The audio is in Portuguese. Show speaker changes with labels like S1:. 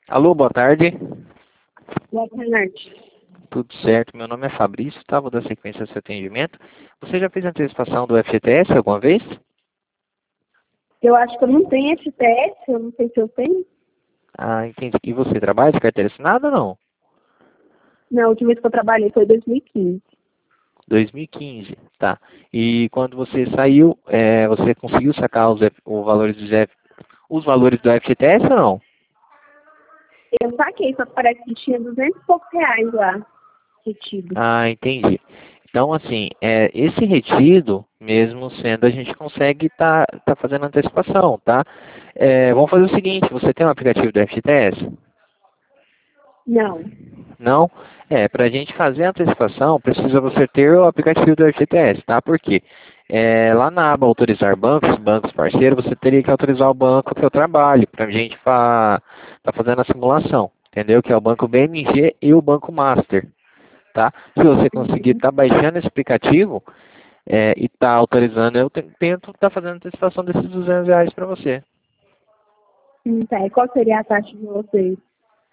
S1: Alô, boa tarde.
S2: Boa tarde.
S1: Tudo certo? Meu nome é Fabrício, tá? Vou dar sequência ao seu atendimento. Você já fez antecipação do FGTS alguma vez?
S2: Eu acho que eu não tenho FTS, eu não sei se eu tenho.
S1: Ah, entendi. E você trabalha de carteira assinada ou não?
S2: Não, a última vez que eu trabalhei foi em 2015.
S1: 2015, tá. E quando você saiu, você conseguiu sacar os valores do FGTS ou não?
S2: Eu saquei, só que parece que tinha 200 e poucos reais lá retido.
S1: Ah, entendi. Então, assim, esse retido, mesmo sendo, a gente consegue tá fazendo antecipação, tá? Vamos fazer o seguinte, você tem um aplicativo do FGTS?
S2: Não.
S1: Não? Para a gente fazer a antecipação, precisa você ter o aplicativo do FGTS, tá? Por quê? Lá na aba autorizar bancos, bancos parceiros, você teria que autorizar o banco que eu trabalho, para a gente tá fazendo a simulação, entendeu? Que é o banco BMG e o banco Master, tá? Se você conseguir estar baixando esse aplicativo e tá autorizando, eu tento estar fazendo a antecipação desses R$ 200 para você.
S2: Tá. E qual seria a taxa de vocês?